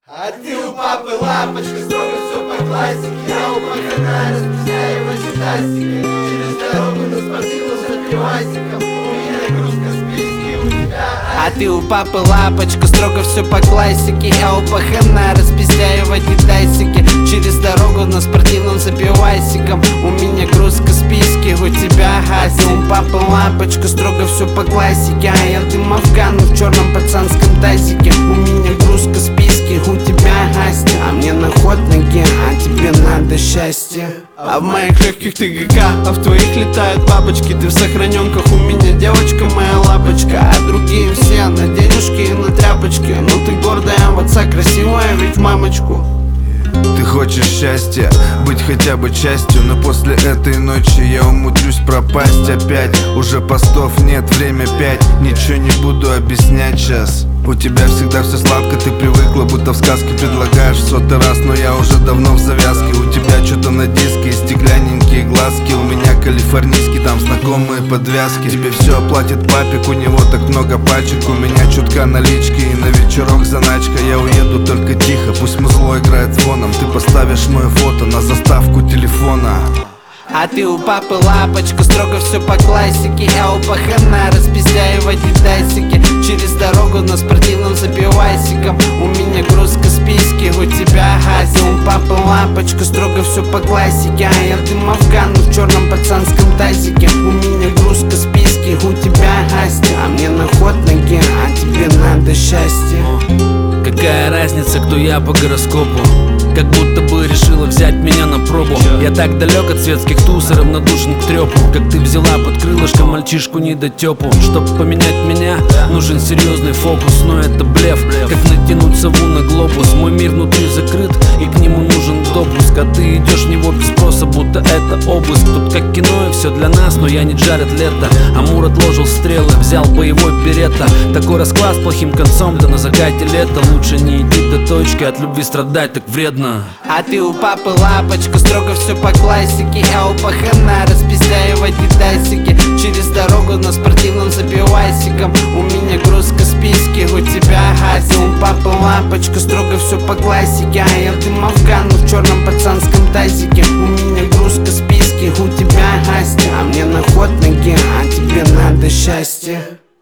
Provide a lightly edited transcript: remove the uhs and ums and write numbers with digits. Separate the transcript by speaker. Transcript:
Speaker 1: А ты у папы лапочка, строго все по классике. Я у пахана, расписяю в читасике. Через дорогу на спортивном за пивасиком. У меня грустно в списке, у тебя.
Speaker 2: А ты у папы лапочка, строго все по классике. Я у пахана, расписяю в адидасике. Через дорогу на спортивном за пивасиком. У меня грустка в списке, у тебя. А ты у папы лапочка, строго все по классике. А я дым афгану в черном пацанском тазике. У меня грустка в списке, у тебя гости. А мне на ход ноги, а тебе надо счастье. А в моих легких ты ГК, а в твоих летают бабочки. Ты в сохраненках, у меня девочка моя лапочка. А другие все на денежки и на тряпочки. Ну ты гордая в отца, красивая ведь в мамочку.
Speaker 3: Ты хочешь счастья, быть хотя бы частью. Но после этой ночи я умудрюсь пропасть опять. Уже постов нет, время 5. Ничего не буду объяснять сейчас. У тебя всегда все сладко, ты привыкла, будто в сказке предлагаешь в сотый раз. Но я уже давно в завязке. У тебя что-то на диске и стеклянненькие глазки. У меня калифорнийский, там знакомые подвязки. Тебе все оплатит папик, у него так много пачек. У меня чутка налички и на вечерок заначка. Я уеду только тихо, пусть музло играет звоном. Ты поставишь мое фото на заставку телефона.
Speaker 2: А ты у папы лапочка, строго все по классике. Я у пахана, расписяю в адидасике. Через дорогу на спортивном за пивасиком. У меня грустка в списке, у тебя гази. У папы лапочка, строго все по классике. А я дым афгану в черном пацанском тазике. У меня грустка в списке, у тебя гости. А мне на ход ноги, а тебе надо счастье.
Speaker 4: Какая разница, кто я по гороскопу? Как будто бы решила взять меня на пробу. Я так далек от светских туз и равнодушен к трепу. Как ты взяла под крылышко мальчишку недотепу. Чтоб поменять меня, нужен серьезный фокус. Но это блеф, как натянуть сову на глобус. Мой мир внутри закрыт, и к нему нужен допуск. А ты идешь в него без спроса, будто это обыск. Тут как кино и все для нас, но я не Джаред Лето. Амур отложил стрелы, взял боевой беретта. Такой расклад с плохим концом, да на закате лета. Лучше не идти до точки, от любви страдать так вредно.
Speaker 2: А ты у папы лапочка, строго все по классике. Я у пахана, расписяю в адидасике. Через дорогу на спортивном за пивасиком. У меня грустка в списке, у тебя гази. У папы лапочка, строго все по классике. А я дым афгану в черном пацанском тазике. У меня грустка в списке, у тебя гости. А мне на ход ноги, а тебе надо счастье.